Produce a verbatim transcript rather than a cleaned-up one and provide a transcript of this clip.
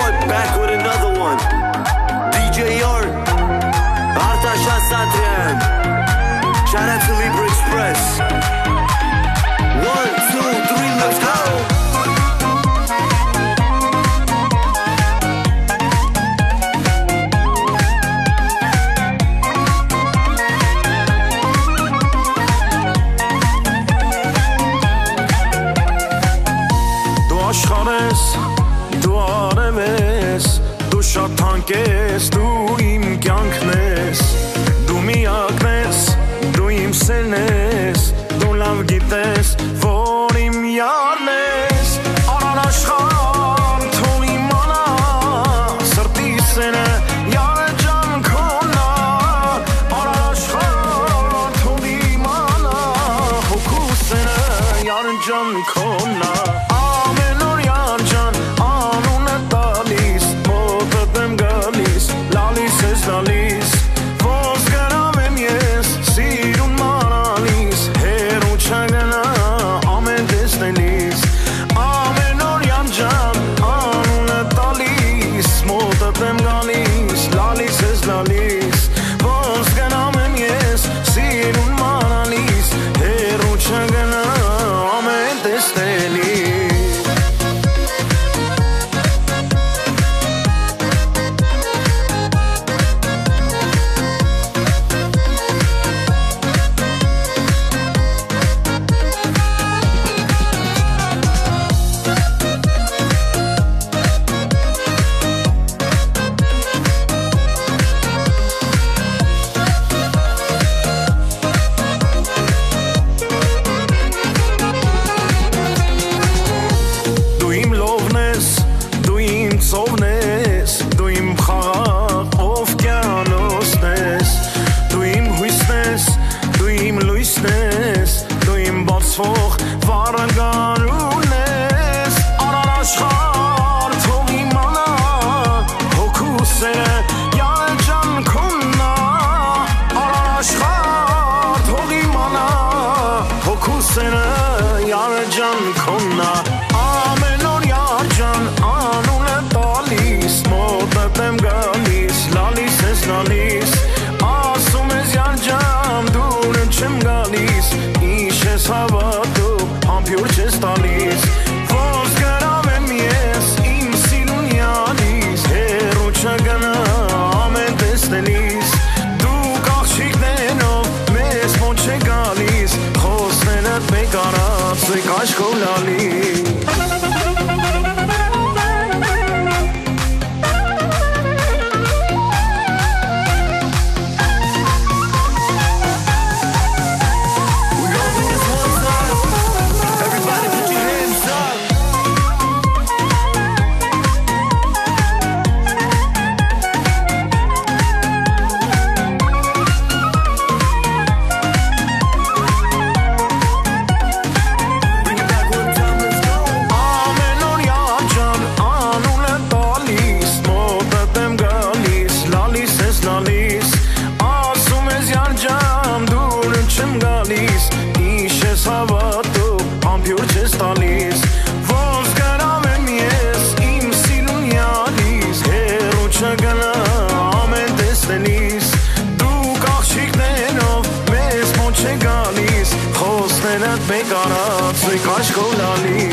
What? Back with another one. D J Art, Artashan Satrian. Shout out to Libra Express. One, two, three, let's go. Աշխարհես դու արև ես, դու շատ թանկ ես, դու իմ կյանքն ես, դու միակն ես, դու իմ սերն ես, դու լավ գիտես, որ իմ յարն ես, արան աշխարհ թող իմանա, սրտի սերը յարը ջան քոնն ա, արան աշխարհ թող իմանա, հոգու սերը յարը ջան քոնն ա. Lalis, voz garamen yes, sirun manalis, heru chagana, amen desnelis, amen oryan jan, anuna talis, motatem galis, lalis es lalis, voz garamen yes, sirun manalis, heru chagana, amen desnelis. Սովնես, դու իմ խաղաղ օվկիանոսն ես, դու իմ հույսն ես, դու իմ լույսն ես, դու իմ բացվող վարանգանուն ես, արան աշխարհ թող իմանա, հոգու սերը յարը ջան քոնն ա, արան աշխարհ թող իմանա, հոգու սերը յարը ջան քոնն ա, ամեն օր յար ջան անունը Motatem galis, lalis es lalis, asum es yarjam, durun chem galis, ish es havatu, ampur ches talis, voz garavem yes, im silun yalis, heru chagana, amen desnelis, du kachik denov, mes moche galis, khosnenet begarat, zekash kolalis. Galis, khosnenet begarat, zekash kolali.